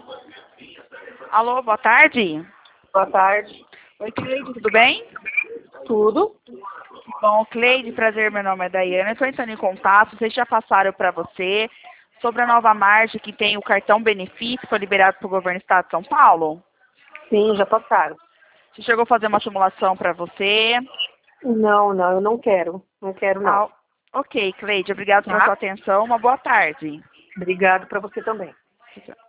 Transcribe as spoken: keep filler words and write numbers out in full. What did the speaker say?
Alô, boa tarde. Boa tarde. Oi, Cleide, tudo bem? Tudo? Bom, Cleide, prazer, meu nome é Daiane. Estou entrando em contato, vocês já passaram para você sobre a nova margem que tem o cartão benefício, foi liberado pelo governo do estado de São Paulo? Sim, já passaram. Você chegou a fazer uma simulação para você? Não, não, eu não quero. Não quero, não. Ah, ok, Cleide, obrigado pela Tá? sua atenção. Uma boa tarde. Obrigado para você também.